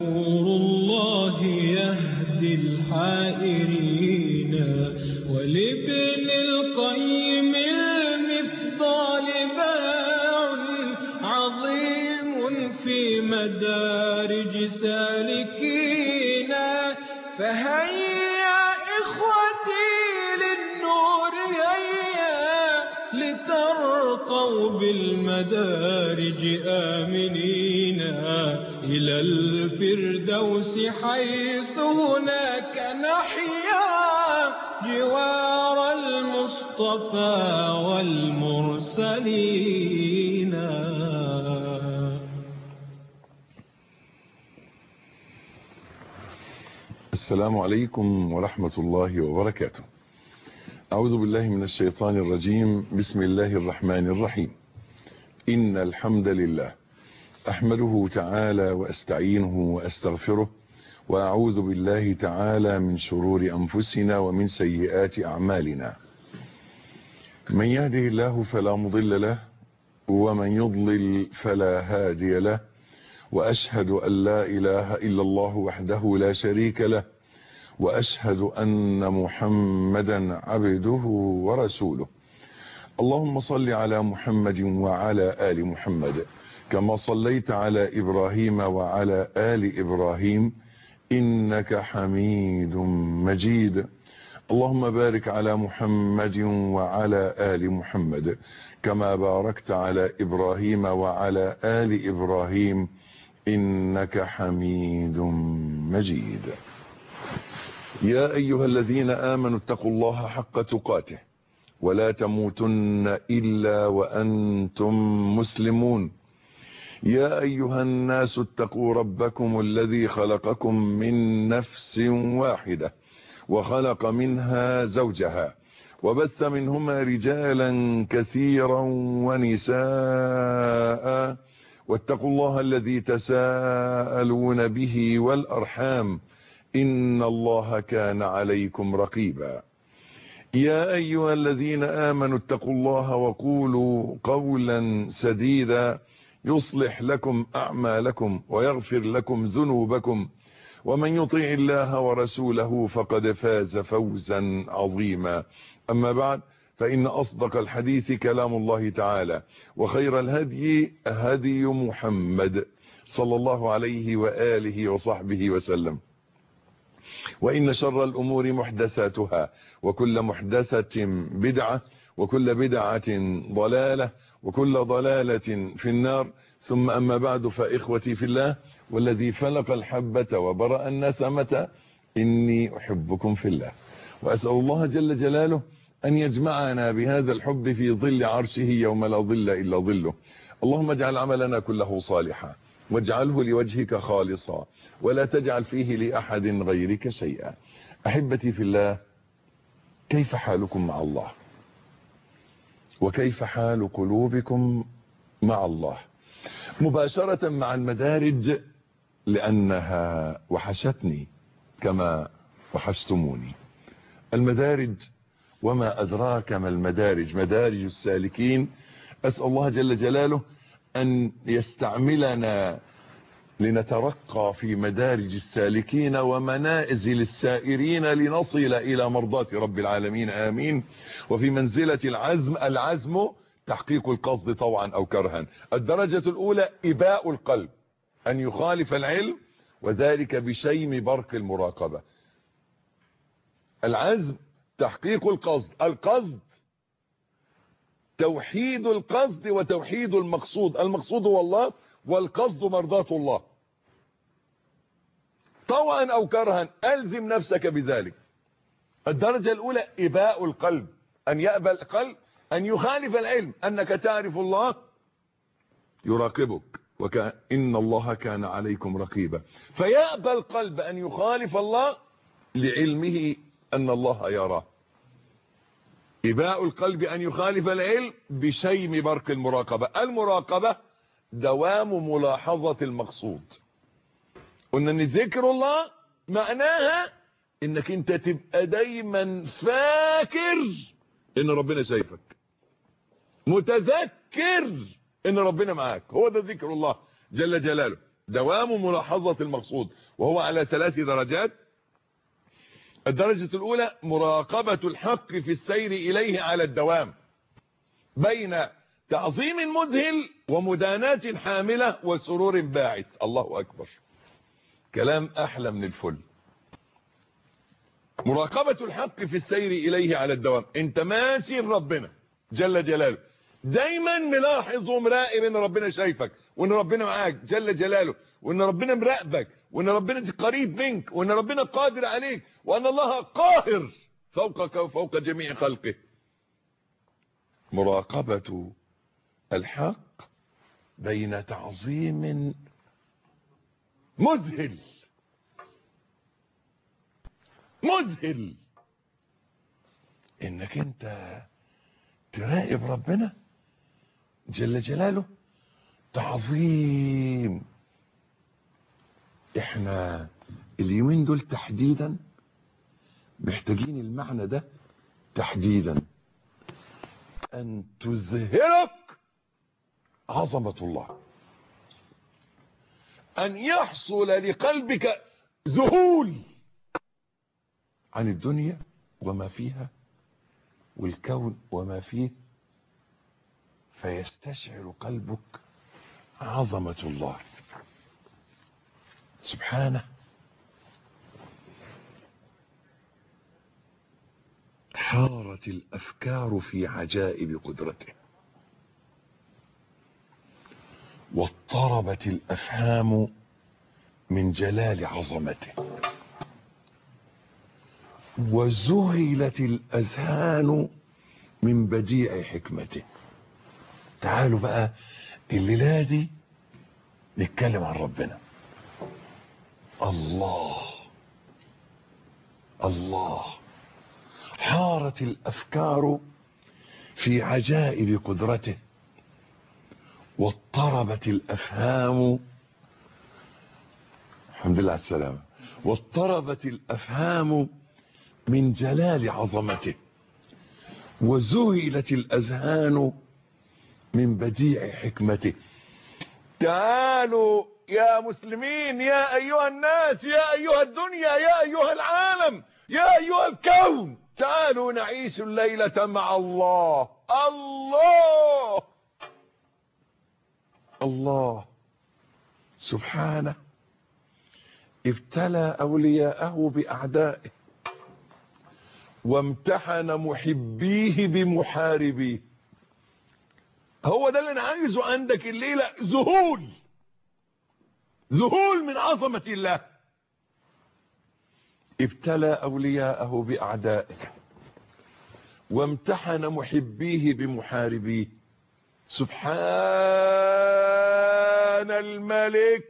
نور الله يهدي الحائرين ولابن القيم المفضال باع عظيم في مدارج سالكين فهيا إخوتي للنور هيا لترقوا بالمدارج آمنين إلى الفردوس حيث هناك نحيا جوار المصطفى والمرسلين. السلام عليكم ورحمة الله وبركاته. أعوذ بالله من الشيطان الرجيم. بسم الله الرحمن الرحيم. إن الحمد لله أحمده تعالى وأستعينه وأستغفره وأعوذ بالله تعالى من شرور أنفسنا ومن سيئات أعمالنا. من يهده الله فلا مضل له ومن يضلل فلا هادي له، وأشهد أن لا إله إلا الله وحده لا شريك له، وأشهد أن محمدا عبده ورسوله. اللهم صل على محمد وعلى آل محمد كما صليت على إبراهيم وعلى آل إبراهيم إنك حميد مجيد. اللهم بارك على محمد وعلى آل محمد كما باركت على إبراهيم وعلى آل إبراهيم إنك حميد مجيد. يا أيها الذين آمنوا اتقوا الله حق تقاته ولا تموتن إلا وأنتم مسلمون. يا أيها الناس اتقوا ربكم الذي خلقكم من نفس واحدة وخلق منها زوجها وبث منهما رجالا كثيرا ونساء، واتقوا الله الذي تساءلون به والأرحام إن الله كان عليكم رقيبا. يا أيها الذين آمنوا اتقوا الله وقولوا قولا سديدا يصلح لكم أعمالكم ويغفر لكم ذنوبكم، ومن يطع الله ورسوله فقد فاز فوزا عظيما. أما بعد، فإن أصدق الحديث كلام الله تعالى، وخير الهدي هدي محمد صلى الله عليه وآله وصحبه وسلم، وإن شر الأمور محدثاتها، وكل محدثة بدعة، وكل بدعة ضلالة، وكل ضلالة في النار. ثم أما بعد، فإخوتي في الله والذي فلق الحبة وبرأ النسمة إني أحبكم في الله، وأسأل الله جل جلاله أن يجمعنا بهذا الحب في ظل عرشه يوم لا ظل إلا ظله. اللهم اجعل عملنا كله صالحا واجعله لوجهك خالصا ولا تجعل فيه لأحد غيرك شيئا. أحبتي في الله، كيف حالكم مع الله؟ وكيف حال قلوبكم مع الله؟ مباشرة مع المدارج، لأنها وحشتني كما وحشتموني. المدارج، وما أدراك ما المدارج، مدارج السالكين. أسأل الله جل جلاله أن يستعملنا لنترقى في مدارج السالكين ومنازل السائرين لنصل إلى مرضاة رب العالمين، آمين. وفي منزلة العزم تحقيق القصد طوعا أو كرها. الدرجة الأولى إباء القلب، أن يخالف العلم، وذلك بشيم برق المراقبة. العزم تحقيق القصد، القصد توحيد القصد وتوحيد المقصود. المقصود هو الله، والقصد مرضاة الله طوعا أو كرها، ألزم نفسك بذلك. الدرجة الأولى إباء القلب، أن يأبى القلب أن يخالف العلم، أنك تعرف الله يراقبك وإن الله كان عليكم رقيبا، فيأبى القلب أن يخالف الله لعلمه أن الله يراه. إباء القلب أن يخالف العلم بشيم برق المراقبة. المراقبة دوام ملاحظة المقصود. قلنا ان ذكر الله معناها انك انت تبقى دايما فاكر ان ربنا شايفك، متذكر ان ربنا معاك. هو ده ذكر الله جل جلاله. دوام ملاحظة المقصود، وهو على 3 درجات. الدرجة الأولى مراقبة الحق في السير إليه على الدوام بين تعظيم مذهل ومداناة حاملة وسرور باعث. الله أكبر، كلام أحلى من الفل. مراقبة الحق في السير إليه على الدوام، انت ماشي ربنا جل جلاله، دايما ملاحظ ومراقب ان ربنا شايفك، وان ربنا معاك جل جلاله، وان ربنا مراقبك، وان ربنا قريب منك، وان ربنا قادر عليك، وان الله قاهر فوقك وفوق جميع خلقه. مراقبة الحق بين تعظيم مذهل انك انت تراقب ربنا جل جلاله تعظيم. احنا اليومين دول تحديدا محتاجين المعنى ده تحديدا، ان تزهرك عظمة الله، ان يحصل لقلبك ذهول عن الدنيا وما فيها والكون وما فيه، فيستشعر قلبك عظمة الله سبحانه. حارت الأفكار في عجائب قدرته، واضطربت الأفهام من جلال عظمته، وذهلت الأذهان من بديع حكمته. تعالوا بقى الليلة دي نتكلم عن ربنا. الله حارت الأفكار في عجائب قدرته، واضطربت الأفهام، الحمد لله على السلامة، واضطربت الأفهام من جلال عظمته، وذهلت الأذهان من بديع حكمته. تعالوا يا مسلمين، يا أيها الناس، يا أيها الدنيا، يا أيها العالم، يا أيها الكون، تعالوا نعيش الليلة مع الله. الله سبحانه ابتلى أولياءه بأعدائه، وامتحن محبيه بمحاربيه. هو ده اللي انا عايزه عندك الليلة، ذهول من عظمة الله. ابتلى أولياءه بأعدائه، وامتحن محبيه بمحاربيه. سبحان الملك،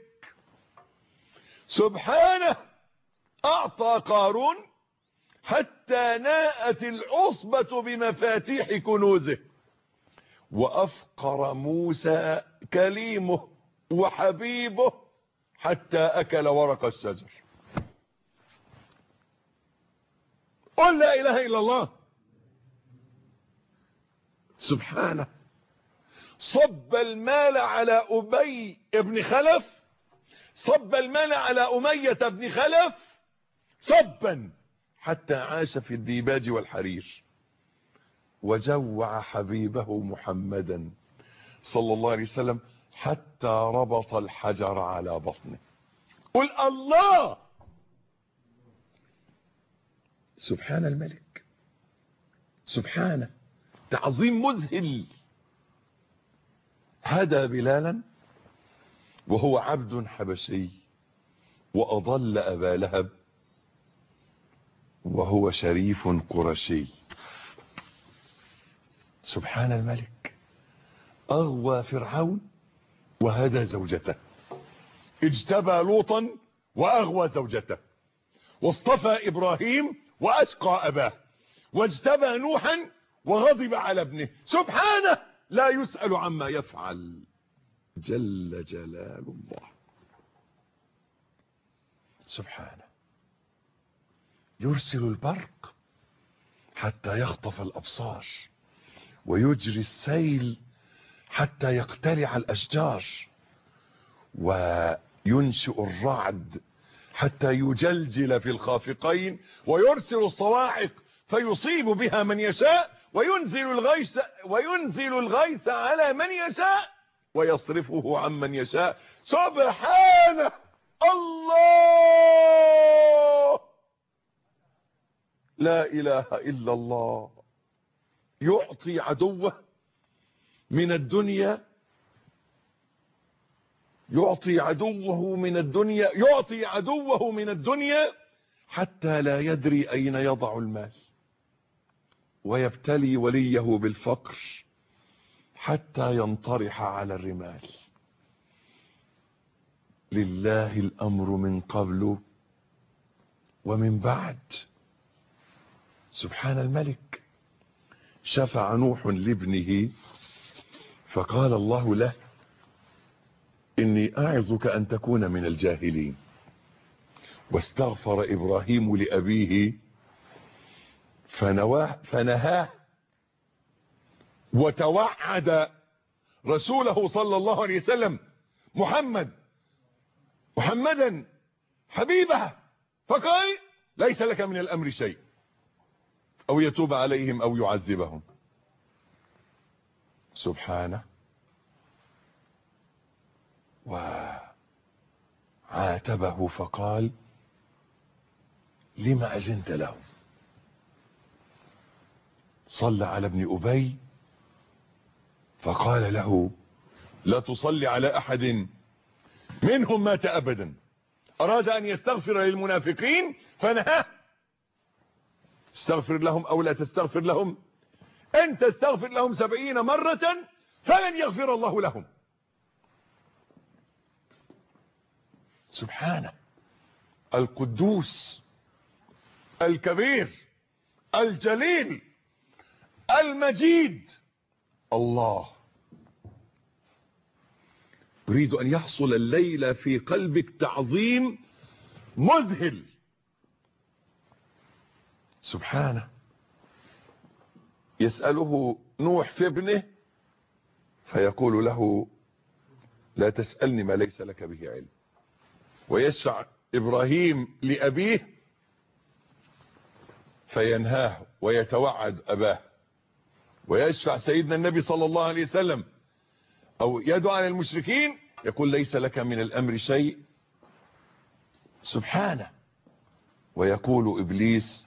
سبحانه أعطى قارون حتى ناءت العصبة بمفاتيح كنوزه، وأفقر موسى كليمه وحبيبه حتى أكل ورق الشجر. قل لا إله إلا الله. سبحانه صب المال على أبي بن خلف، صب المال على أمية بن خلف صبا حتى عاش في الديباج والحرير، وجوع حبيبه محمدا صلى الله عليه وسلم حتى ربط الحجر على بطنه. قل الله. سبحان الملك، سبحانه تعظيم مذهل. هدى بلالا وهو عبد حبشي، وأضل أبا لهب وهو شريف قرشي. سبحان الملك أغوى فرعون وهدى زوجته، اجتبى لوطا وأغوى زوجته، واصطفى إبراهيم وأشقى أباه، واجتبى نوحا وغضب على ابنه. سبحانه لا يسأل عما يفعل جل جلال الله. سبحانه يرسل البرق حتى يخطف الأبصار، ويجري السيل حتى يقتلع الأشجار، ينشئ الرعد حتى يجلجل في الخافقين ويرسل الصواعق فيصيب بها من يشاء وينزل الغيث على من يشاء ويصرفه عمن يشاء. سبحانه الله، لا إله إلا الله. يعطي عدوه من الدنيا، يعطي عدوه من الدنيا حتى لا يدري أين يضع المال، ويبتلي وليه بالفقر حتى ينطرح على الرمال. لله الأمر من قبل ومن بعد. سبحان الملك. شفع نوح لابنه فقال الله له: إني أعظك أن تكون من الجاهلين. واستغفر إبراهيم لأبيه فنهاه وتوعد رسوله صلى الله عليه وسلم محمدا حبيبه، فقال: ليس لك من الأمر شيء، أو يتوب عليهم أو يعذبهم. سبحانه. وعاتبه فقال: لما أذنت لهم؟ صلى على ابن أبي فقال له: لا تصلي على أحد منهم مات أبدا. أراد أن يستغفر للمنافقين فنهاه: استغفر لهم أو لا تستغفر لهم، أن تستغفر لهم 70 مرة فلن يغفر الله لهم. سبحانه. القدوس الكبير الجليل المجيد الله. يريد أن يحصل الليلة في قلبك تعظيم مذهل. سبحانه. يسأله نوح في ابنه فيقول له: لا تسألني ما ليس لك به علم. ويشفع إبراهيم لأبيه فينهاه ويتوعد أباه. ويشفع سيدنا النبي صلى الله عليه وسلم أو يدعو على المشركين يقول: ليس لك من الأمر شيء. سبحانه. ويقول إبليس: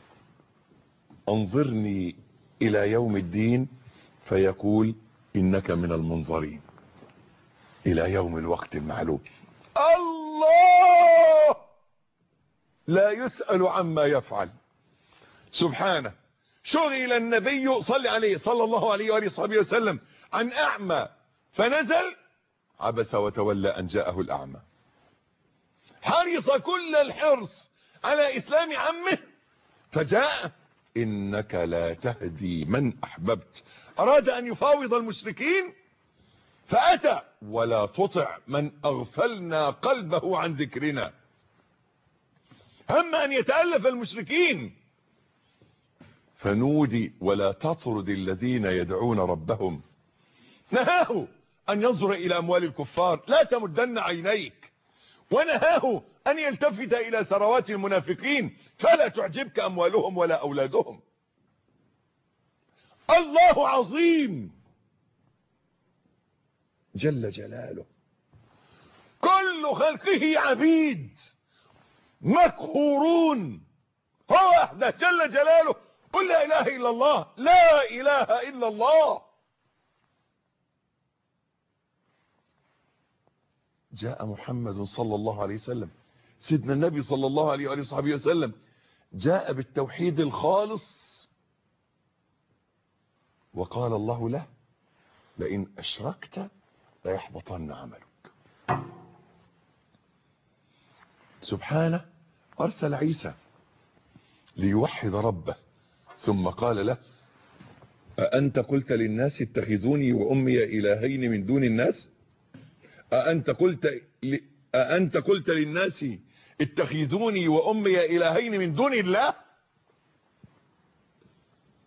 انظرني إلى يوم الدين، فيقول: إنك من المنظرين إلى يوم الوقت المعلوم. الله لا يسأل عما يفعل. سبحانه. شغل النبي صلى عليه صلى الله عليه وآله وصحبه وسلم عن أعمى فنزل: عبس وتولى أن جاءه الأعمى. حرص كل الحرص على إسلام عمه فجاء: إنك لا تهدي من أحببت. أراد أن يفاوض المشركين فأتى: ولا تطع من أغفلنا قلبه عن ذكرنا. هم أن يتألف المشركين فنودي: ولا تطرد الذين يدعون ربهم. نهاه أن ينظر إلى أموال الكفار، لا تمدن عينيك. ونهاه أن يلتفت إلى ثروات المنافقين، فلا تعجبك أموالهم ولا أولادهم. الله عظيم جل جلاله. كل خلقه عبيد مقهورون. هو وحده جل جلاله. قل لا إله إلا الله، لا إله إلا الله. جاء محمد صلى الله عليه وسلم، سيدنا النبي صلى الله عليه وآله وصحبه وسلم، جاء بالتوحيد الخالص، وقال الله له: لئن أشركت ليحبطن عملك. سبحانه. أرسل عيسى ليوحد ربه، ثم قال له: أأنت قلت للناس اتخذوني وأمي إلهين من دون الناس؟ أأنت قلت للناس اتخذوني وأمي إلهين من دون الله؟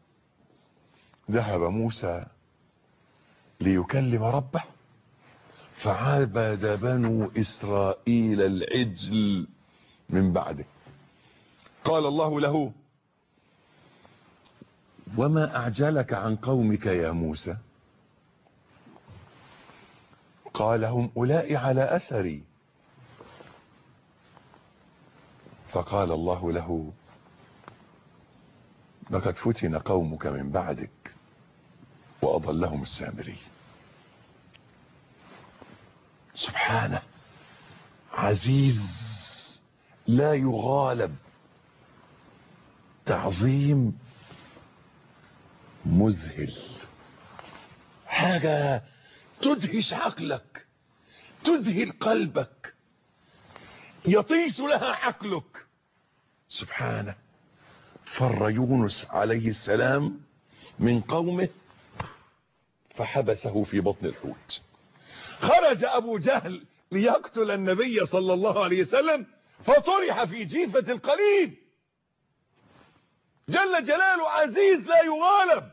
ذهب موسى ليكلم ربه فعبد بنو إسرائيل العجل من بعده. قال الله له: وما أعجلك عن قومك يا موسى؟ قال: هم أولئك على أثري. فقال الله له: لقد فتن قومك من بعدك وأضلهم السامري. سبحانه، عزيز لا يغالب، تعظيم مذهل، حاجة تدهش عقلك، تذهل قلبك، يطيش لها عقلك. سبحانه. فر يونس عليه السلام من قومه فحبسه في بطن الحوت. خرج أبو جهل ليقتل النبي صلى الله عليه وسلم فطرح في جيفة القليد. جل جلاله عزيز لا يغالب.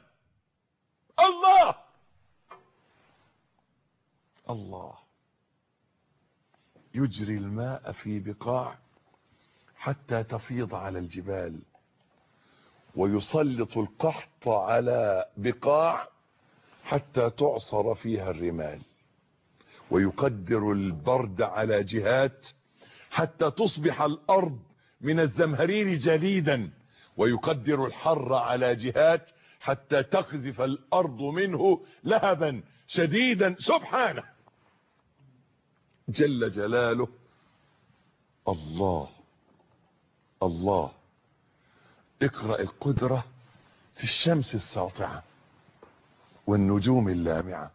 الله يجري الماء في بقاع حتى تفيض على الجبال، ويسلط القحط على بقاع حتى تعصر فيها الرمال، ويقدر البرد على جهات حتى تصبح الأرض من الزمهرير جليدا، ويقدر الحر على جهات حتى تقذف الأرض منه لهبا شديدا. سبحانه جل جلاله. الله اقرأ القدرة في الشمس الساطعة والنجوم اللامعة.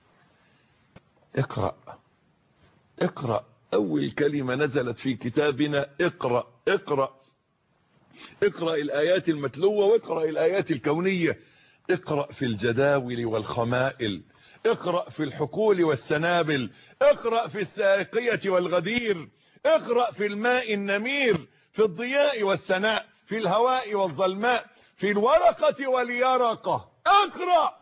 اقرأ أول كلمة نزلت في كتابنا. اقرأ الآيات المتلوة، واقرأ الآيات الكونية. اقرأ في الجداول والخمائل، اقرأ في الحقول والسنابل، اقرأ في الساقية والغدير، اقرأ في الماء النمير، في الضياء والسناء، في الهواء والظلماء، في الورقة واليرقة. اقرأ.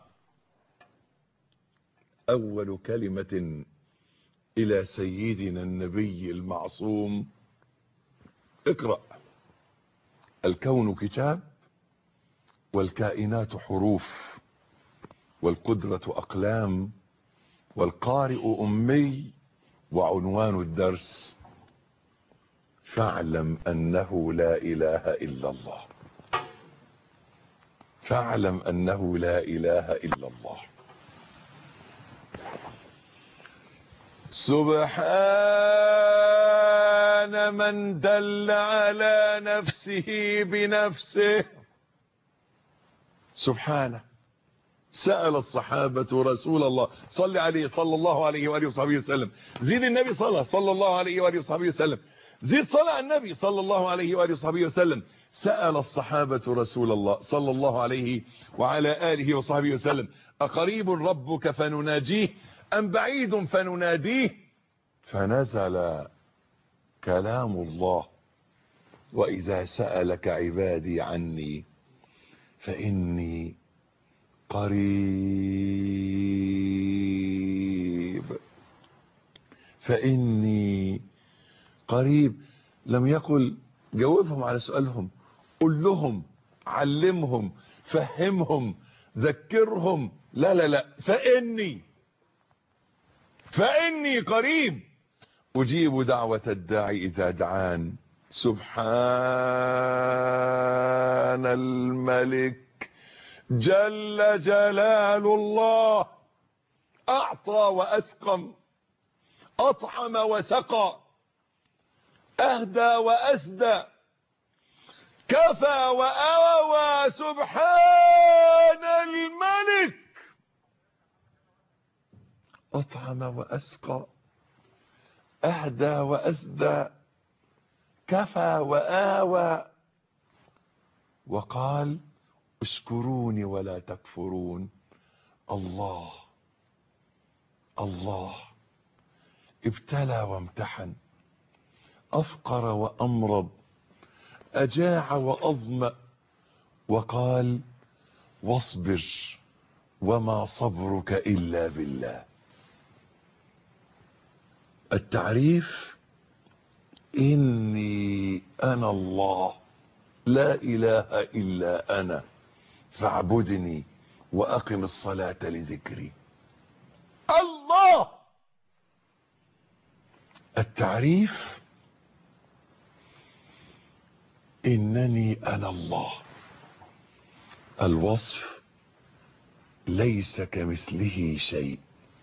أول كلمة إلى سيدنا النبي المعصوم: اقرأ. الكون كتاب، والكائنات حروف، والقدرة أقلام، والقارئ أمي، وعنوان الدرس: فاعلم أنه لا إله إلا الله. فاعلم أنه لا إله إلا الله. سبحان من دل على نفسه بنفسه. سبحانه. سأل الصحابة رسول الله، صل عليه صلى الله عليه وآله وصحبه وسلم. زيد النبي صلى الله عليه وآله وصحبه وسلم. زيد صلاة النبي صلى الله عليه وآله وصحبه وسلم. سأل الصحابة رسول الله صلى الله عليه وعلى آله وصحبه وسلم: أقريب ربك فنناجيه أم بعيد فنناديه؟ فنزل كلام الله: وإذا سألك عبادي عني فإني قريب. لم يقل جاوبهم على سؤالهم، قل لهم، علمهم، فهمهم، ذكرهم. لا، فإني قريب أجيب دعوة الداعي إذا دعان. سبحان الملك جل جلال الله. أعطى وأسقم، أطعم وسقى، أهدى وأسدى، كفى وآوى. سبحان الملك. أطعم وأسقى، أهدى وأسدى، كفى وآوى. وقال: اشكروني ولا تكفرون. الله ابتلى وامتحن، أفقر وأمرض، أجاع وأظمأ، وقال: واصبر وما صبرك إلا بالله. التعريف: إني أنا الله لا إله إلا أنا فاعبدني وأقم الصلاة لذكري. الله. التعريف: إنني أنا الله. الوصف: ليس كمثله شيء.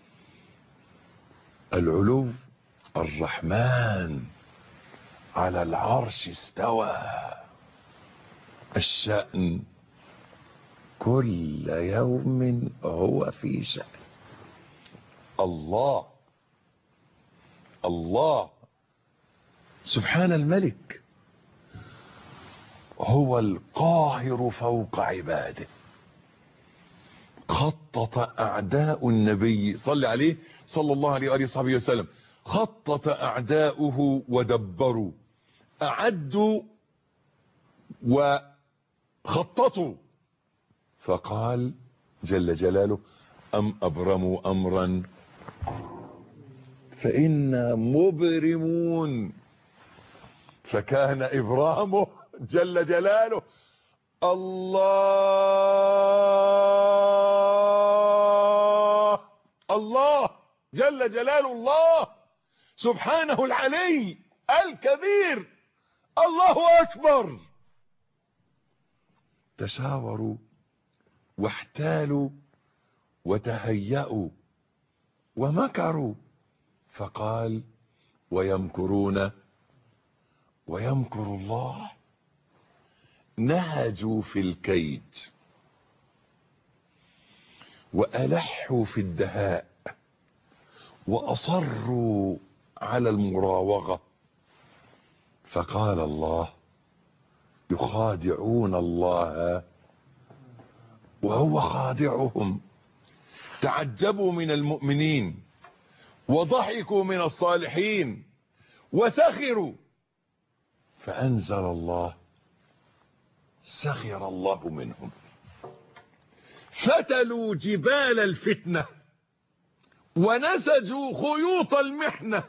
العلو: الرحمن على العرش استوى. الشأن: كل يوم هو في شأن. الله. الله سبحان الملك هو القاهر فوق عباده. خطط أعداء النبي صلى عليه صلى الله عليه وآله وصحبه وسلم، خطط أعداؤه ودبروا، أعدوا وخططوا، فقال جل جلاله: أم أبرموا أمرا فإنا مبرمون. فكان إبرامه جل جلاله الله. الله جل جلاله الله سبحانه العلي الكبير. الله أكبر. تشاوروا واحتالوا وتهيأوا ومكروا، فقال: ويمكرون ويمكر الله. نهجوا في الكيد وألحوا في الدهاء وأصروا على المراوغة، فقال الله: يخادعون الله وهو خادعهم. تعجبوا من المؤمنين وضحكوا من الصالحين وسخروا، فأنزل الله: سخر الله منهم. فتلوا جبال الفتنة ونسجوا خيوط المحنة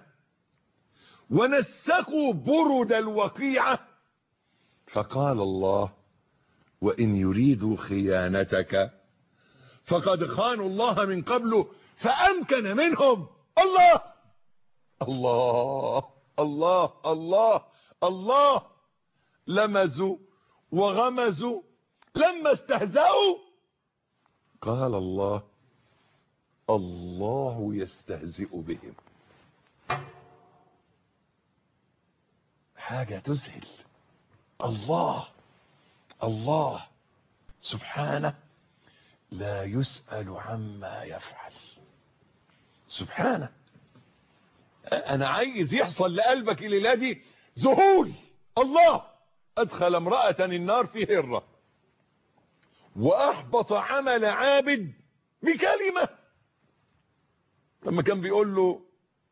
ونسقوا برد الوقيعة، فقال الله: وإن يريدوا خيانتك فقد خانوا الله من قبل فأمكن منهم. الله الله الله الله الله. لمزوا وغمزوا لما استهزأوا، قال الله: الله يستهزئ بهم. حاجة تذهل. الله الله سبحانه لا يسأل عما يفعل. سبحانه. انا عايز يحصل لقلبك الليلة دي ذهول. الله ادخل امرأة النار في هرة واحبط عمل عابد بكلمة. لما كان بيقول له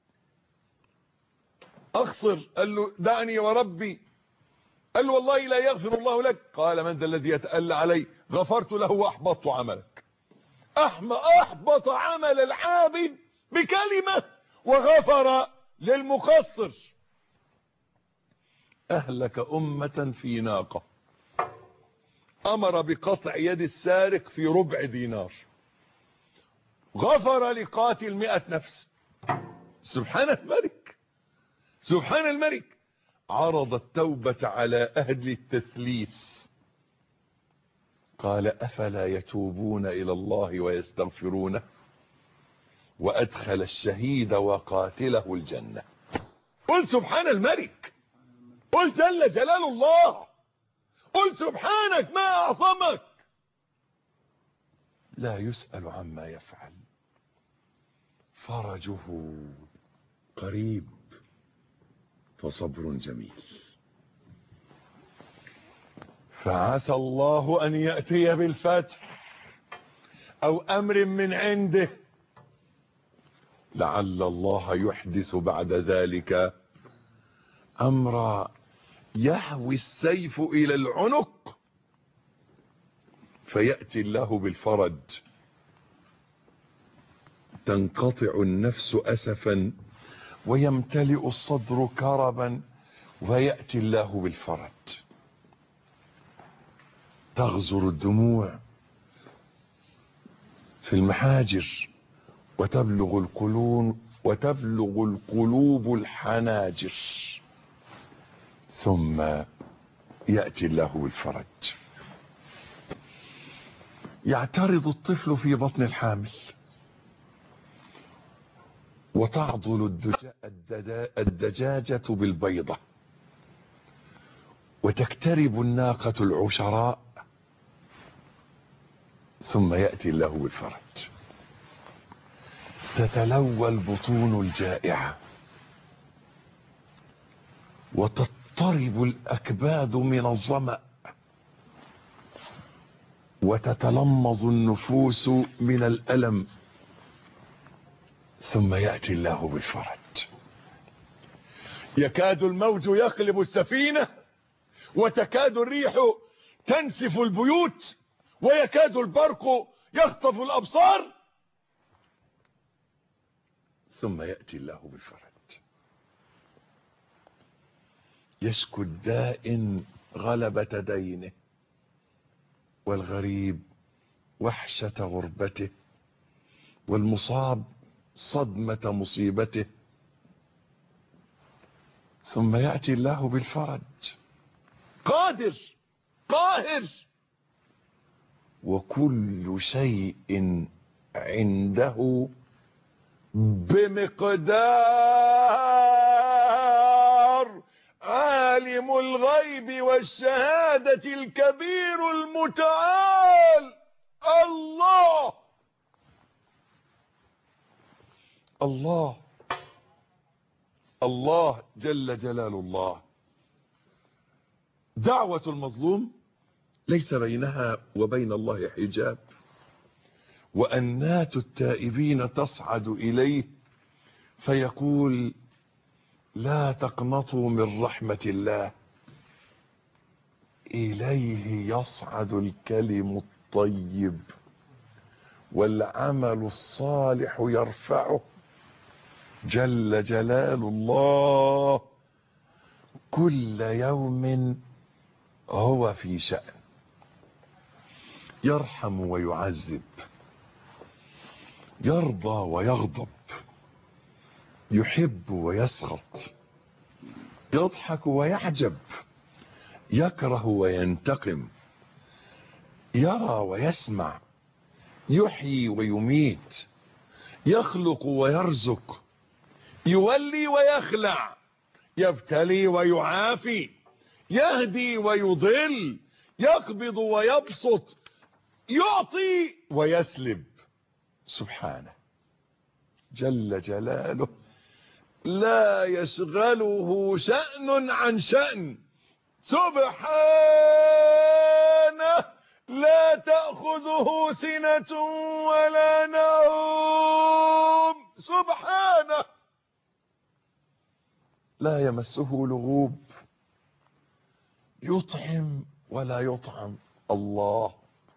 اخسر، قال له: دعني وربي. قال له: والله لا يغفر الله لك. قال: من ذا الذي يتألى علي؟ غفرت له واحبطت عملك. احبط عمل العابد بكلمة وغفر للمقصر. اهلك امة في ناقة، امر بقطع يد السارق في ربع دينار، غفر لقاتل 100 نفس. سبحان الملك سبحان الملك. عرض التوبة على اهل التثليث، قال: افلا يتوبون الى الله ويستغفرونه؟ وادخل الشهيد وقاتله الجنة. قل سبحان الملك، قل جل جلال الله، قل سبحانك ما اعظمك. لا يسأل عما يفعل. فرجه قريب فصبر جميل. فعسى الله ان يأتي بالفتح او امر من عنده، لعل الله يحدث بعد ذلك امرا يهوي السيف الى العنق، فيأتي الله بالفرج، تنقطع النفس اسفا ويمتلئ الصدر كربا، ويأتي الله بالفرج. تغزر الدموع في المحاجر، وتبلغ القلوب الحناجر، ثم يأتي الله بالفرج. يعترض الطفل في بطن الحامل، وتعضل الدجاجة بالبيضة، وتكترب الناقة العشراء، ثم يأتي الله بالفرج. تتلوى البطون الجائعة، وتضطرب الأكباد من الظمأ، وتتلمظ النفوس من الألم، ثم يأتي الله بالفرج. يكاد الموج يقلب السفينة، وتكاد الريح تنسف البيوت، ويكاد البرق يخطف الأبصار، ثم يأتي الله بالفرج. يشكو الدائن غلبة دينه، والغريب وحشة غربته، والمصاب صدمة مصيبته، ثم يأتي الله بالفرج. قادر قاهر، وكل شيء عنده بمقدار. عالم الغيب والشهادة الكبير المتعال الله. الله الله جل جلال الله. دعوة المظلوم ليس بينها وبين الله حجاب، وأنات التائبين تصعد إليه فيقول: لا تقنطوا من رحمة الله، إليه يصعد الكلم الطيب والعمل الصالح يرفعه، جل جلال الله. كل يوم هو في شأن، يرحم ويعذب، يرضى ويغضب، يحب ويسخط، يضحك ويعجب، يكره وينتقم، يرى ويسمع، يحيي ويميت، يخلق ويرزق، يولي ويخلع، يبتلي ويعافي، يهدي ويضل، يقبض ويبسط، يعطي ويسلب. سبحانه جل جلاله، لا يشغله شأن عن شأن. سبحانه لا تأخذه سنة ولا نوم. سبحانه لا يمسه لغوب، يطعم ولا يطعم. الله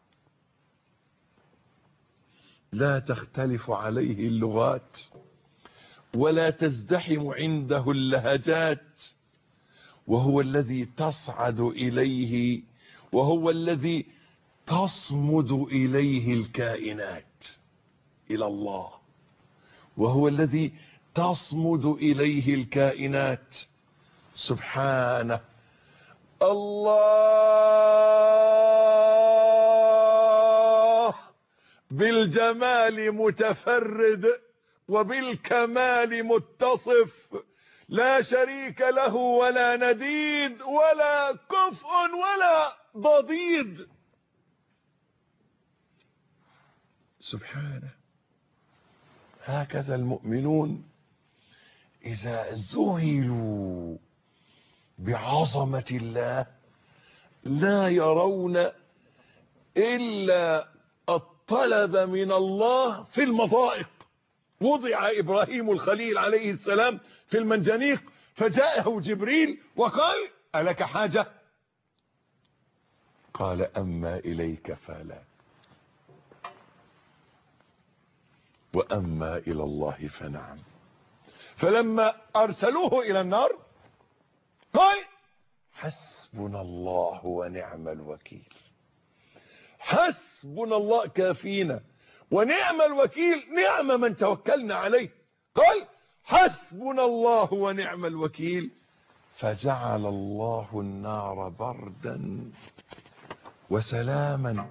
لا تختلف عليه اللغات، ولا تزدحم عنده اللهجات، وهو الذي تصعد إليه، وهو الذي تصمد إليه الكائنات، إلى الله، وهو الذي تصمد إليه الكائنات. سبحانه. الله بالجمال متفرد، وبالكمال متصف، لا شريك له ولا نديد ولا كفء ولا ضديد. سبحانه. هكذا المؤمنون إذا ذهلوا بعظمة الله لا يرون إلا الطلب من الله في المضائق. وضع إبراهيم الخليل عليه السلام في المنجنيق، فجاءه جبريل وقال: ألك حاجة؟ قال: أما إليك فلا، وأما إلى الله فنعم. فلما أرسلوه إلى النار قال حسبنا الله ونعم الوكيل. حسبنا الله كافينا ونعم الوكيل، نعم من توكلنا عليه. قال حسبنا الله ونعم الوكيل. فجعل الله النار بردا وسلاما.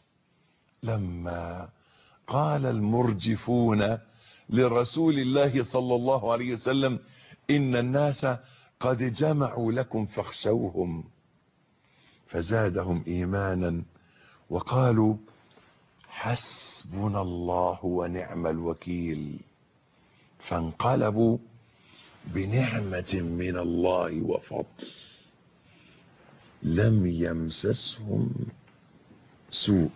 لما قال المرجفون لرسول الله صلى الله عليه وسلم إن الناس قد جمعوا لكم فاخشوهم، فزادهم إيمانا وقالوا حسبنا الله ونعم الوكيل. فانقلبوا بنعمة من الله وفضل لم يمسسهم سوء.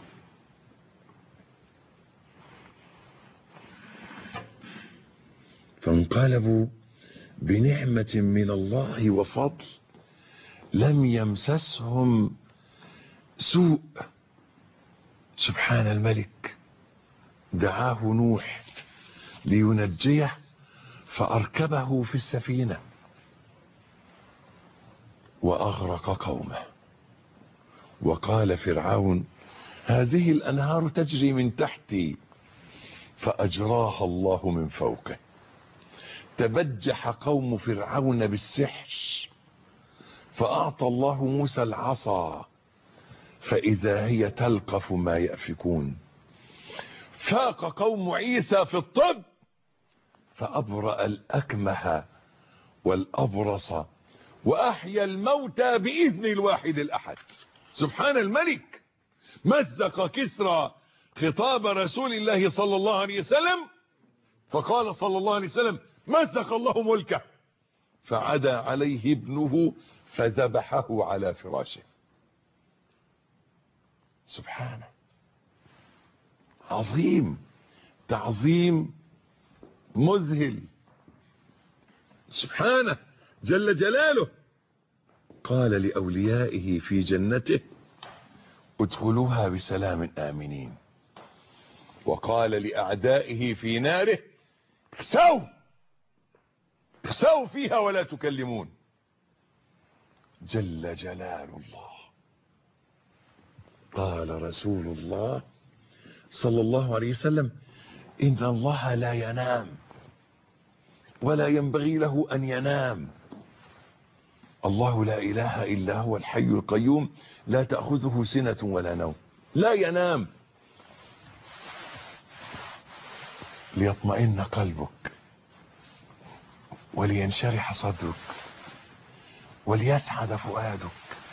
فانقلبوا بنعمة من الله وفضل لم يمسسهم سوء. سبحان الملك. دعاه نوح لينجيه فأركبه في السفينة وأغرق قومه. وقال فرعون هذه الأنهار تجري من تحتي فأجراها الله من فوقه. تبجح قوم فرعون بالسحر فأعطى الله موسى العصا فإذا هي تلقف ما يأفكون. فاق قوم عيسى في الطب فأبرأ الأكمه والأبرص وأحيا الموتى بإذن الواحد الأحد. سبحان الملك. مزق كسرى خطاب رسول الله صلى الله عليه وسلم فقال صلى الله عليه وسلم مزق الله ملكه، فعدا عليه ابنه فذبحه على فراشه. سبحانه. عظيم، تعظيم مذهل. سبحانه جل جلاله. قال لأوليائه في جنته ادخلوها بسلام آمنين، وقال لأعدائه في ناره اخسوا فيها ولا تكلمون. جل جلال الله. قال رسول الله صلى الله عليه وسلم إن الله لا ينام ولا ينبغي له أن ينام. الله لا إله إلا هو الحي القيوم لا تأخذه سنة ولا نوم. لا ينام. ليطمئن قلبك ولينشرح صدرك وليسعد فؤادك.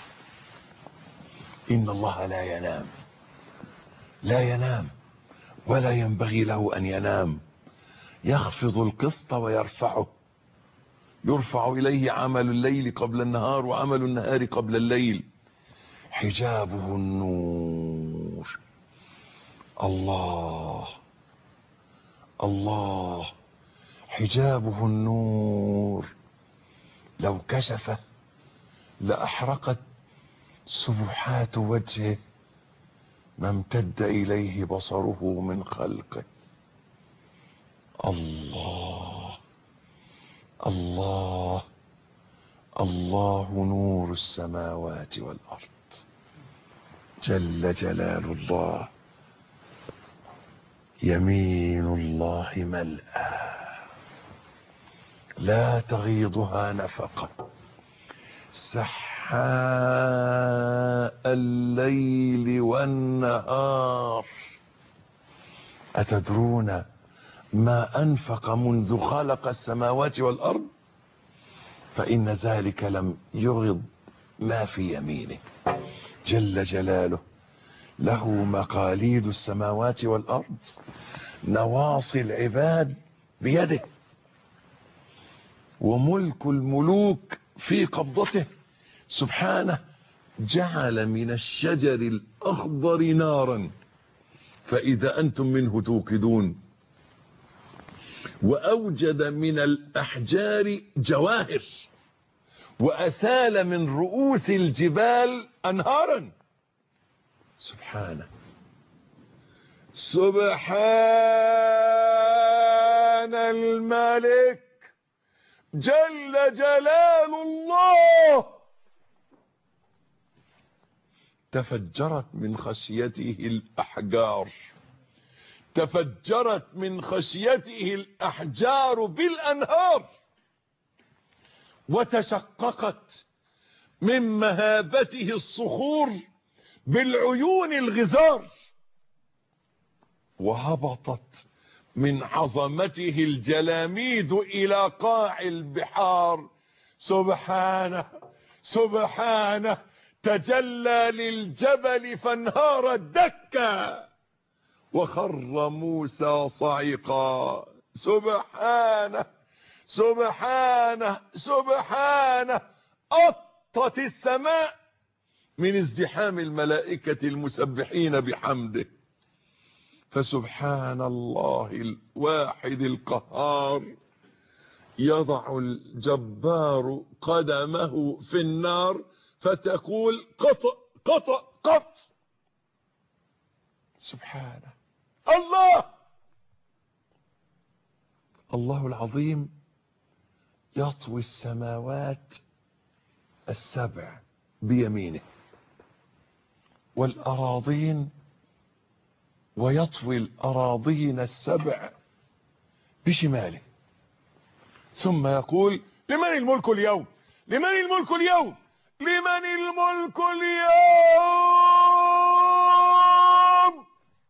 إن الله لا ينام، لا ينام ولا ينبغي له أن ينام. يخفض القسط ويرفعه. يرفع إليه عمل الليل قبل النهار وعمل النهار قبل الليل. حجابه النور. الله الله. حجابه النور. لو كشف لأحرقت سبحات وجهه ما امتد إليه بصره من خلقه. الله الله الله نور السماوات والأرض. جل جلال الله. يمين الله ملأى لا تغيضها نفقة. سحاء الليل والنهار. أتدرون ما أنفق منذ خلق السماوات والأرض؟ فإن ذلك لم يغض ما في يمينه. جل جلاله. له مقاليد السماوات والأرض. نواصي العباد بيده وملك الملوك في قبضته. سبحانه. جعل من الشجر الأخضر نارا فإذا أنتم منه توقدون، وأوجد من الأحجار جواهر، وأسال من رؤوس الجبال أنهارا. سبحانه. سبحان سبحان الملك جل جلال الله. تفجرت من خشيته الأحجار، تفجرت من خشيته الأحجار بالأنهار، وتشققت من مهابته الصخور بالعيون الغزار، وهبطت من عظمته الجلاميد إلى قاع البحار. سبحانه سبحانه تجلى للجبل فانهار دكا وخر موسى صعقا. سبحانه سبحانه سبحانه. أطت السماء من ازدحام الملائكة المسبحين بحمده. فسبحان الله الواحد القهار يضع الجبار قدمه في النار فتقول قط قط قط. سبحانه. الله العظيم يطوي السماوات السبع بيمينه والأراضين، ويطوي الأراضين السبع بشماله، ثم يقول لمن الملك اليوم، لمن الملك اليوم، لمن الملك اليوم.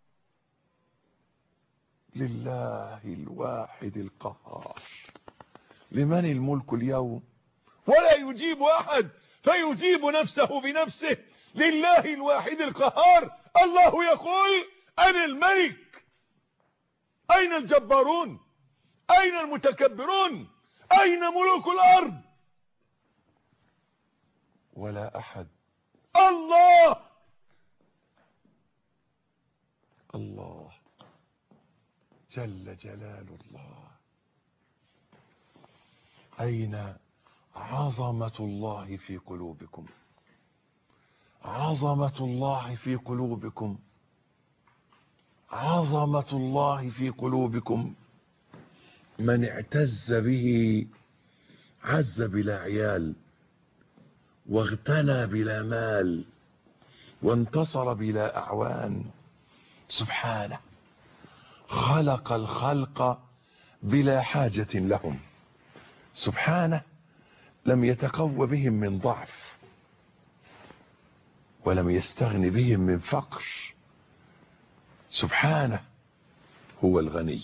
لله الواحد القهار. لمن الملك اليوم، ولا يجيب أحد فيجيب نفسه بنفسه. لله الواحد القهار. الله يقول أنا الملك، أين الجبارون، أين المتكبرون، أين ملوك الأرض؟ ولا أحد. الله الله جل جلال الله. أين عظمة الله في قلوبكم؟ عظمة الله في قلوبكم، عظمة الله في قلوبكم. من اعتز به عز بلا عيال، واغتنى بلا مال، وانتصر بلا أعوان. سبحانه خلق الخلق بلا حاجة لهم. سبحانه لم يتقوى بهم من ضعف، ولم يستغن بهم من فقر. سبحانه هو الغني.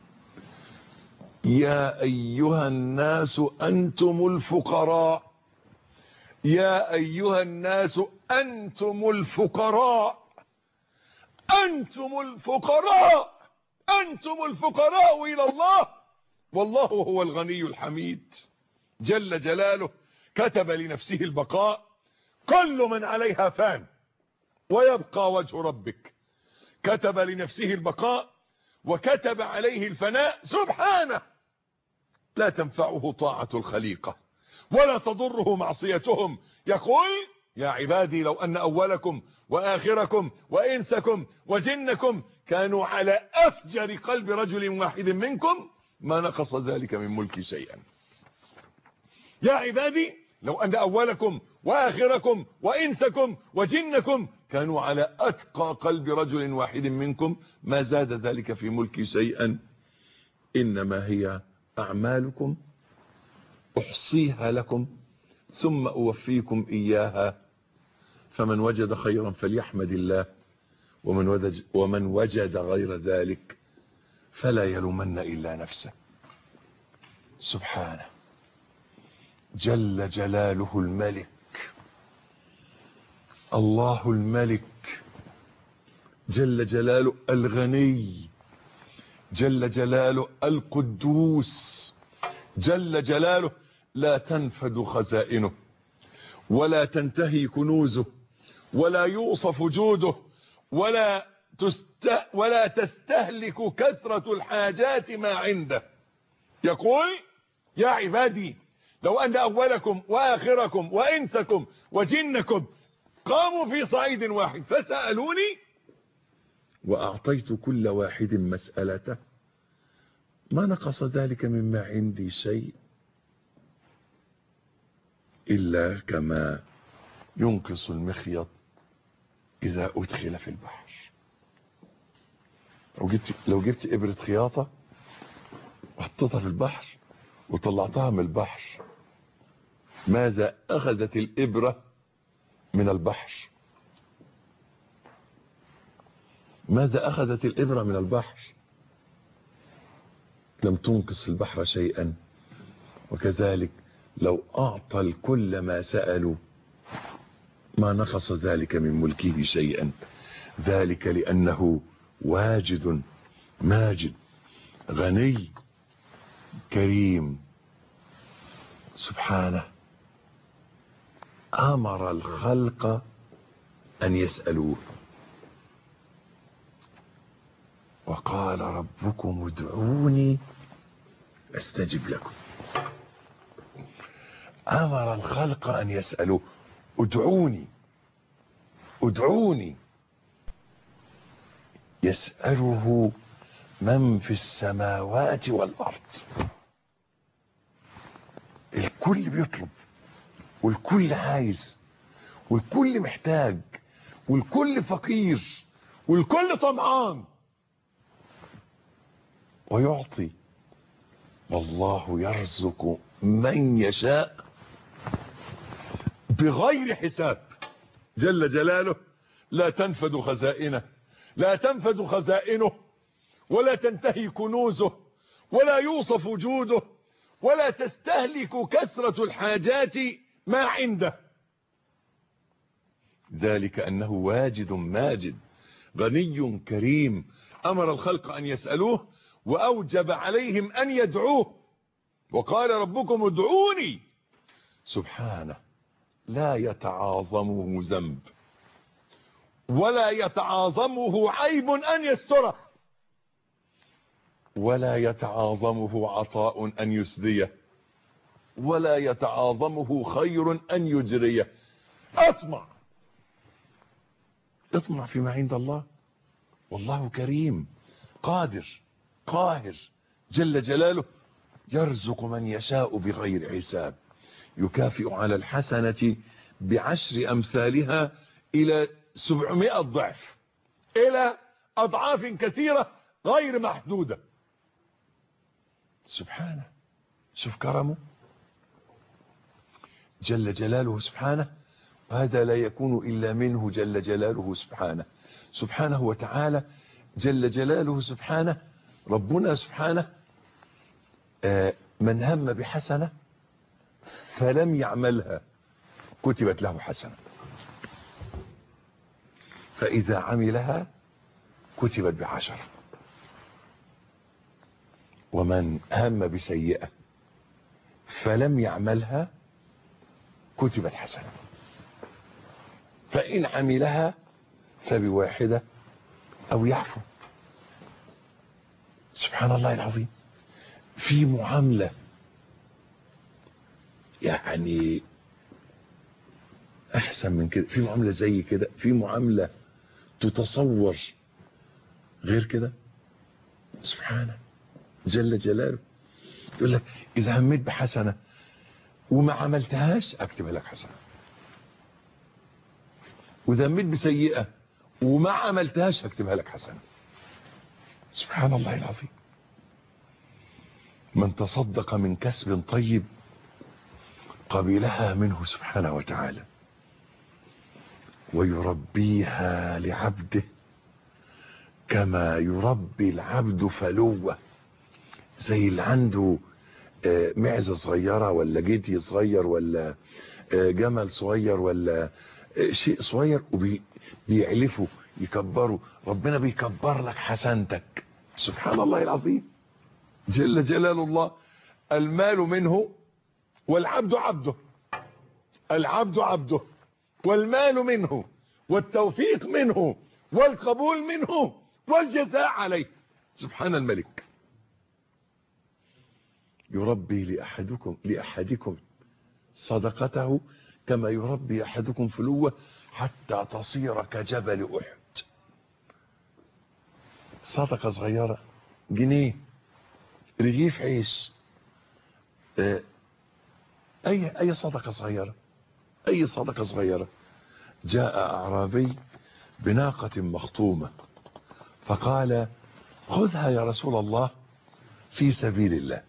يا أيها الناس أنتم الفقراء، يا أيها الناس أنتم الفقراء، أنتم الفقراء، أنتم الفقراء إلى الله، والله هو الغني الحميد جل جلاله. كتب لنفسه البقاء. كل من عليها فان ويبقى وجه ربك. كتب لنفسه البقاء وكتب عليه الفناء. سبحانه لا تنفعه طاعة الخليقة ولا تضره معصيتهم. يقول يا عبادي لو أن أولكم وآخركم وإنسكم وجنكم كانوا على أفجر قلب رجل واحد منكم ما نقص ذلك من ملكي شيئا. يا عبادي لو أن أولكم وآخركم وإنسكم وجنكم كانوا على أتقى قلب رجل واحد منكم ما زاد ذلك في ملكي شيئا. إنما هي أعمالكم أحصيها لكم ثم أوفيكم إياها. فمن وجد خيرا فليحمد الله، ومن وجد غير ذلك فلا يلومن إلا نفسه. سبحانه جل جلاله الملك. الله الملك جل جلاله الغني جل جلاله القدوس جل جلاله. لا تنفد خزائنه ولا تنتهي كنوزه ولا يوصف جوده ولا تستهلك كثرة الحاجات ما عنده. يقول يا عبادي لو أن أولكم وآخركم وإنسكم وجنكم قاموا في صعيد واحد فسألوني وأعطيت كل واحد مسألته ما نقص ذلك مما عندي شيء إلا كما ينقص المخيط إذا أدخل في البحر. لو جبت إبرة خياطة وحطيتها في البحر وطلعتها من البحر، ماذا أخذت الإبرة من البحر؟ ماذا أخذت الإبرة من البحر؟ لم تنقص البحر شيئا. وكذلك لو أعطى الكل ما سألوا ما نقص ذلك من ملكه شيئا، ذلك لأنه واجد ماجد غني كريم سبحانه. أمر الخلق أن يسألوه، وقال ربكم ادعوني أستجب لكم. أمر الخلق أن يسألوه، ادعوني ادعوني. يسأله من في السماوات والأرض. الكل بيطلب، والكل عايز، والكل محتاج، والكل فقير، والكل طمعان، ويعطي. والله يرزق من يشاء بغير حساب جل جلاله. لا تنفد خزائنه، لا تنفد خزائنه، ولا تنتهي كنوزه، ولا يوصف جوده، ولا تستهلك كثرة الحاجات ما عنده. ذلك أنه واجد ماجد غني كريم. أمر الخلق أن يسألوه وأوجب عليهم أن يدعوه، وقال ربكم ادعوني. سبحانه لا يتعاظمه ذنب ولا يتعاظمه عيب أن يستره، ولا يتعاظمه عطاء أن يسديه، ولا يتعاظمه خير أن يجريه. اطمع فيما عند الله، والله كريم قادر قاهر جل جلاله، يرزق من يشاء بغير حساب، يكافئ على الحسنة ب10 أمثالها إلى 700 ضعف، إلى أضعاف كثيرة غير محدودة. سبحانه، شوف كرمه جل جلاله سبحانه. وهذا لا يكون إلا منه جل جلاله سبحانه. سبحانه وتعالى جل جلاله سبحانه. ربنا سبحانه من هم بحسنة فلم يعملها كتبت له حسنة، فإذا عملها كتبت ب10. ومن هم بسيئة فلم يعملها كتبت حسنة، فإن عملها فب1 أو يعفو. سبحان الله العظيم. في معاملة يعني أحسن من كده، في معاملة زي كده، في معاملة تتصور غير كده. سبحانه جل جلاله يقول لك إذا هميت بحسنة وما عملتهاش أكتبها لك حسنة، وإذا هميت بسيئة وما عملتهاش أكتبها لك حسنة. سبحان الله العظيم. من تصدق من كسب طيب قبلها منه سبحانه وتعالى، ويربيها لعبده كما يربي العبد فلوة. زي اللي عنده معزة صغيرة ولا جدي صغير ولا جمل صغير ولا شيء صغير وبيعلفه يكبره، ربنا بيكبر لك حسنتك. سبحان الله العظيم جل جلال الله. المال منه والعبد عبده، العبد عبده والمال منه والتوفيق منه والقبول منه والجزاء عليه. سبحان الملك. يربي لأحدكم صدقته كما يربي أحدكم فلوة حتى تصير كجبل أحد. صدقة صغيرة جنيه رغيف عيش، اي صدقة صغيرة، اي صدقة صغيرة. جاء اعرابي بناقة مخطومة فقال خذها يا رسول الله في سبيل الله،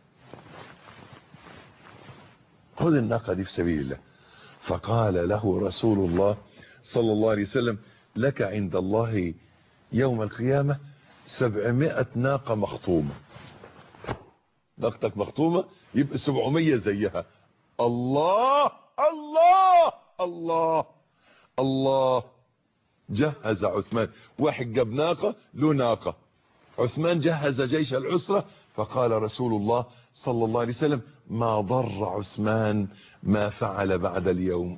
خذ الناقة دي في سبيل الله. فقال له رسول الله صلى الله عليه وسلم لك عند الله يوم القيامة 700 ناقة مخطومة. ناقتك مخطومة يبقى 700 زيها. الله الله الله الله. جهز عثمان، واحد جاب ناقة له ناقة، عثمان جهز جيش العسرة. فقال رسول الله صلى الله عليه وسلم ما ضر عثمان ما فعل بعد اليوم.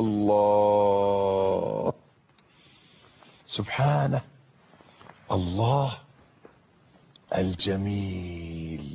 الله سبحانه. الله الجميل،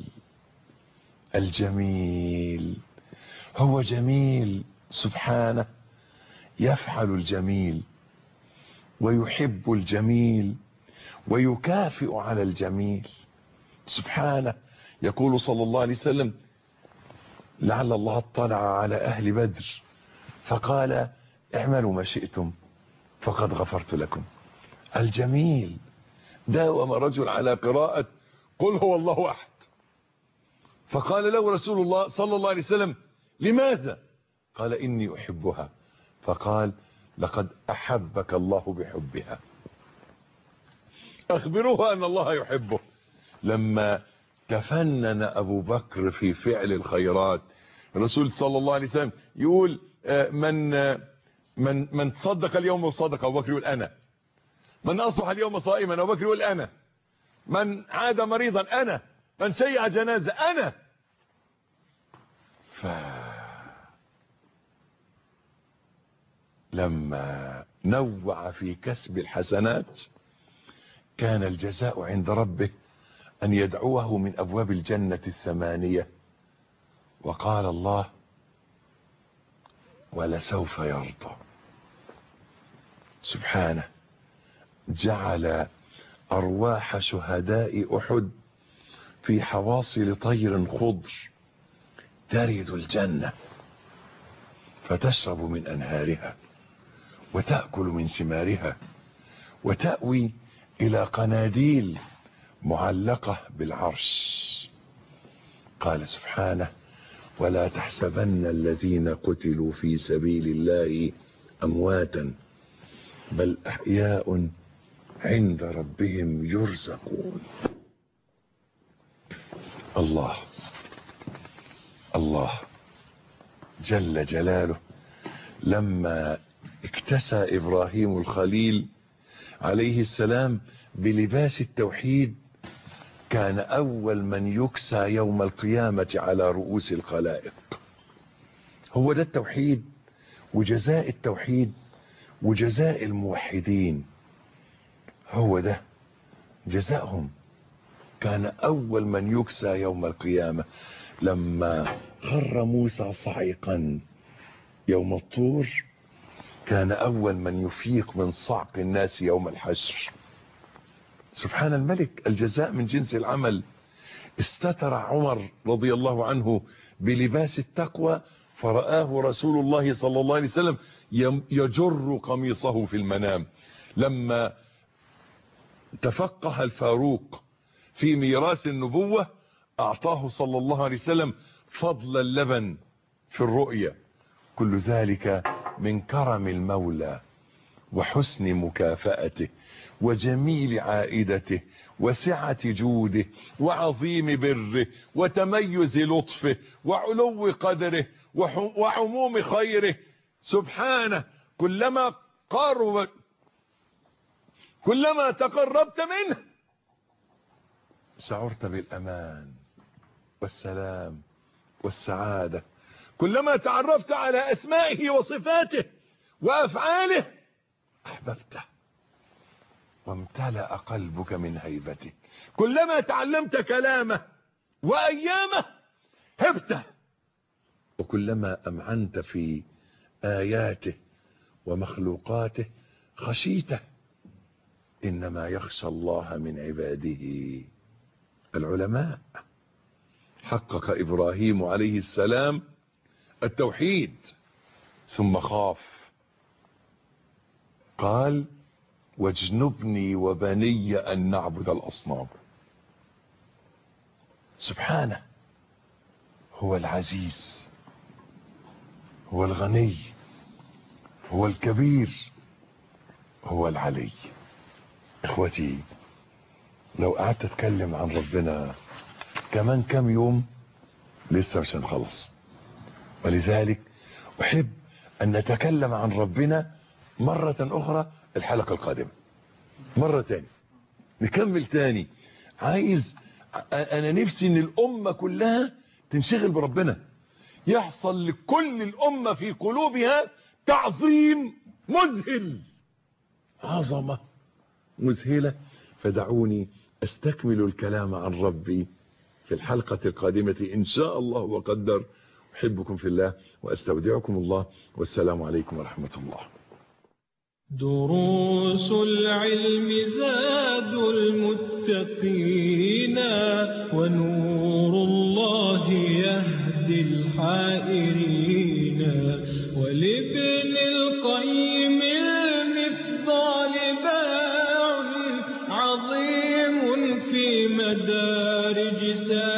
الجميل هو جميل سبحانه، يفعل الجميل ويحب الجميل ويكافئ على الجميل سبحانه. يقول صلى الله عليه وسلم لعل الله اطلع على أهل بدر فقال اعملوا ما شئتم فقد غفرت لكم. الجميل. داوم رجل على قراءة قل هو الله أحد فقال له رسول الله صلى الله عليه وسلم لماذا؟ قال إني أحبها. فقال لقد أحبك الله بحبها، أخبروها أن الله يحبه. لما تفنن أبو بكر في فعل الخيرات الرسول صلى الله عليه وسلم يقول من تصدق اليوم وصدق، أبو بكر يقول أنا. من أصبح اليوم صائما، أبو بكر يقول أنا. من عاد مريضا أنا. من شيع جنازة أنا. لما نوع في كسب الحسنات كان الجزاء عند ربه أن يدعوه من أبواب الجنة 8. وقال الله ولسوف يرضى. سبحانه. جعل أرواح شهداء أحد في حواصل طير خضر ترد الجنة فتشرب من أنهارها وتأكل من ثمارها وتأوي إلى قناديل معلقة بالعرش. قال سبحانه ولا تحسبن الذين قتلوا في سبيل الله أمواتا بل أحياء عند ربهم يرزقون. الله الله جل جلاله لما اكتسى إبراهيم الخليل عليه السلام بلباس التوحيد كان أول من يكسى يوم القيامة على رؤوس الخلائق. هو ده التوحيد وجزاء التوحيد وجزاء الموحدين، هو ده جزاءهم. كان أول من يكسى يوم القيامة لما خر موسى صعقا يوم الطور كان أول من يفيق من صعق الناس يوم الحشر. سبحان الملك. الجزاء من جنس العمل. استتر عمر رضي الله عنه بلباس التقوى فرآه رسول الله صلى الله عليه وسلم يجر قميصه في المنام. لما تفقه الفاروق في ميراث النبوة أعطاه صلى الله عليه وسلم فضل اللبن في الرؤيا. كل ذلك من كرم المولى وحسن مكافأته وجميل عائدته وسعة جوده وعظيم بره وتميز لطفه وعلو قدره وعموم خيره. سبحانه. كلما تقربت منه شعرت بالأمان والسلام والسعادة. كلما تعرفت على أسمائه وصفاته وأفعاله أحببته وامتلأ قلبك من هيبته. كلما تعلمت كلامه وأيامه هبته. وكلما أمعنت في آياته ومخلوقاته خشيته. إنما يخشى الله من عباده العلماء. حقق إبراهيم عليه السلام التوحيد ثم خاف، قال واجنبني وبني أن نعبد الأصنام. سبحانه، هو العزيز، هو الغني، هو الكبير، هو العلي. اخوتي، لو قعدت اتكلم عن ربنا كمان كم يوم لسه مش هنخلص، ولذلك احب ان نتكلم عن ربنا مرة اخرى الحلقة القادمة، مرة تاني نكمل تاني. انا نفسي ان الامة كلها تنشغل بربنا، يحصل لكل الامة في قلوبها تعظيم مذهل، عظمة مذهلة. فدعوني استكمل الكلام عن ربي في الحلقة القادمة إن شاء الله وقدر. أحبكم في الله وأستودعكم الله، والسلام عليكم ورحمة الله. دروس العلم زاد المتقين، ونور الله يهدي الحائرين، ولابن القيم المفضال باع عظيم في مدارج سائرين.